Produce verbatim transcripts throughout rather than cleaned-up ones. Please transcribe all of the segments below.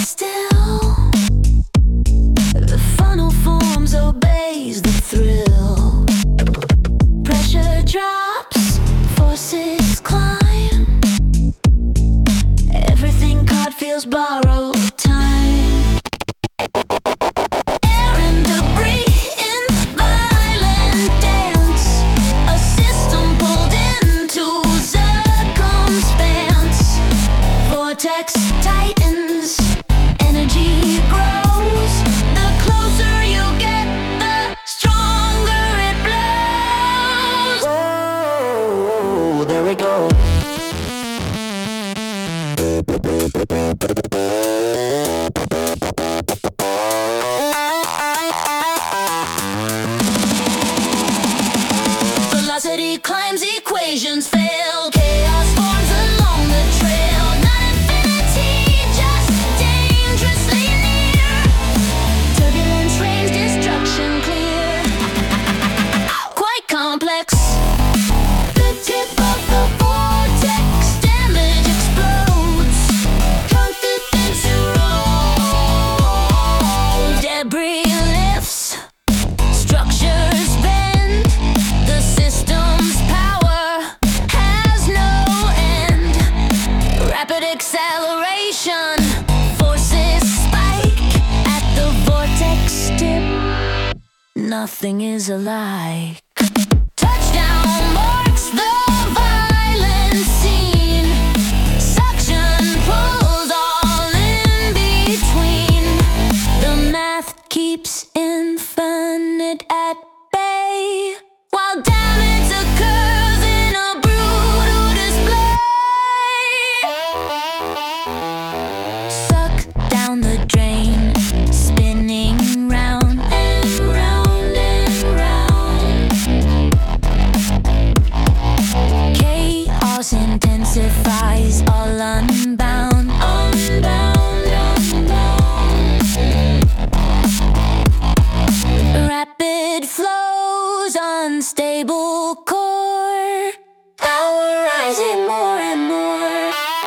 still. The funnel forms, obeys the thrill. Pressure drops, forces climb. Everything caught feels borrowed time. Air and debris in violent dance. A system pulled into circumstance. Vortex tightens, energy grows. The closer you get, the stronger it blows. Whoa, there we go. Velocity climbs, equations fail. Chaos forms along the trail. Not infinity, just dangerously near. Turbulence reigns, destruction clear. Quite complex. The tip of the vortex, damage explodes. Confidence erodes. Debris lifts, structures bend. The system's power has no end. Rapid acceleration, forces spike. At the vortex tip, nothing is alike. Touchdown marks the violent scene. Suction pulls all in between. The math keeps infinite at bay, while damage occurs in a brutal display. Suck down the drain, spinning round and round and round. Chaos intensifies, all unbound, unbound, unbound. Rapid flows, unstable core. Power rising more and more.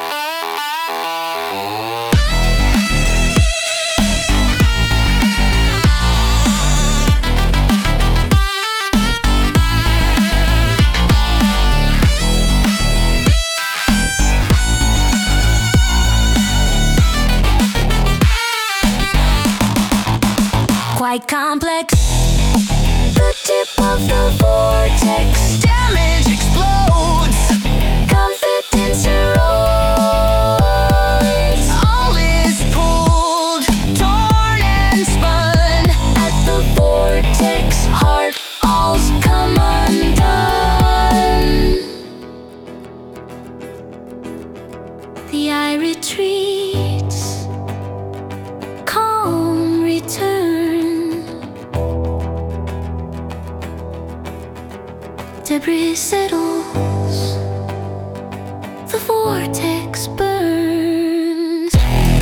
Quite complex. The tip of the vortex, damage explodes. Confidence erodes. All is pulled, torn and spun. At the vortex heart, all's come undone. The eye retreats, calm returns. Debris settles, the vortex burns.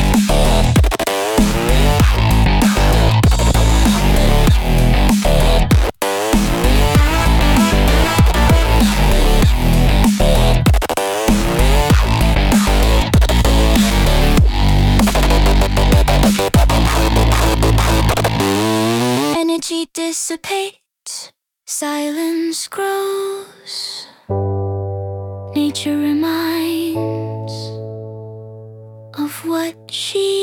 Energy dissipates, silence grows. Nature reminds of what she